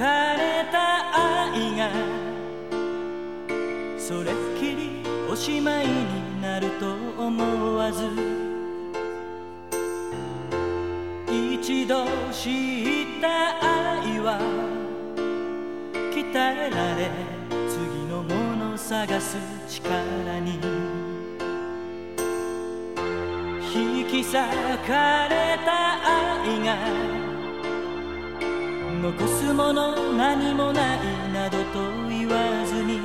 れた愛がそれっきりおしまいになると思わず、一度知った愛は鍛えられ次のもの探す力に引き裂かれた愛が残すもの何もないなどと言わずに、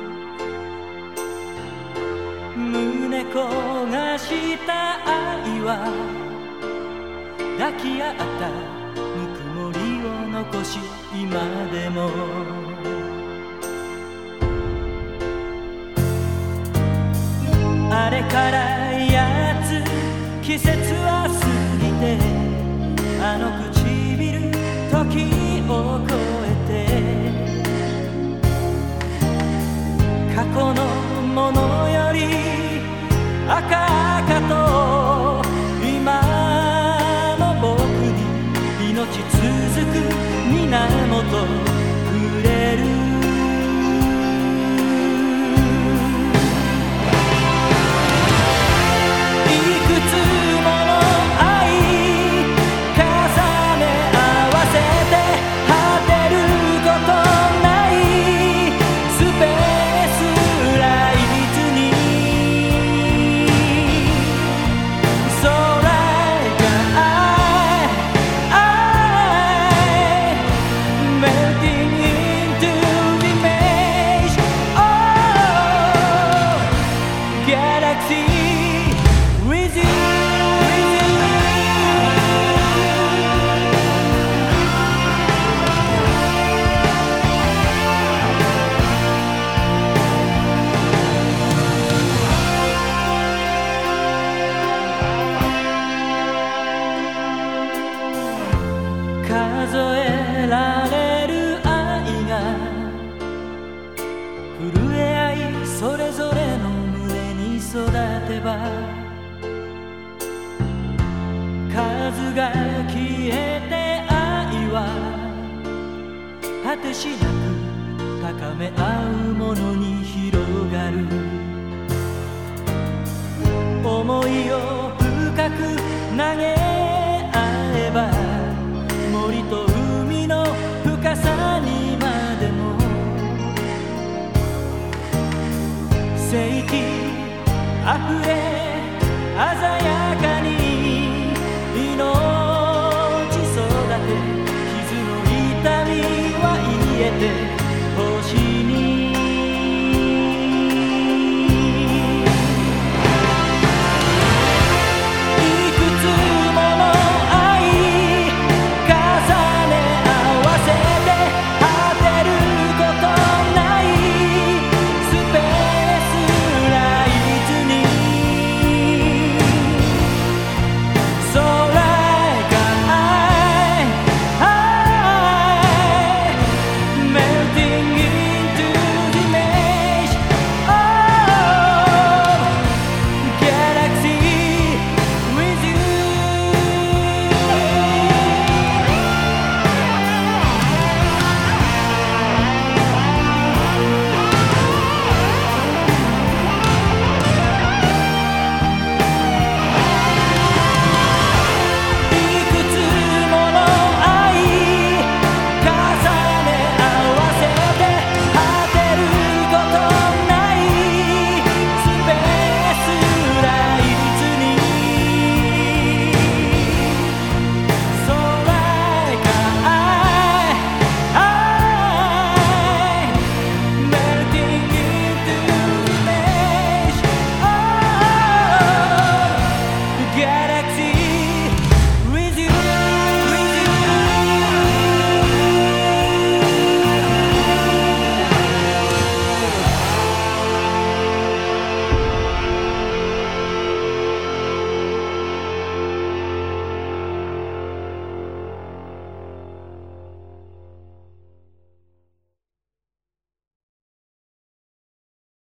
胸焦がした愛は抱き合ったぬくもりを残し今でもあれからやつ季節は過ぎて、あの唇時を越えて過去のものより赤々と今の僕に命続く源くれる。数えられる愛が震え合いそれぞれの胸に育てば、数が消えて愛は果てしなく高め合うものに広がる。思いを深く投げ合えば森と海の深さにまでも世紀あふれ鮮やかに命育て傷の痛みは癒えて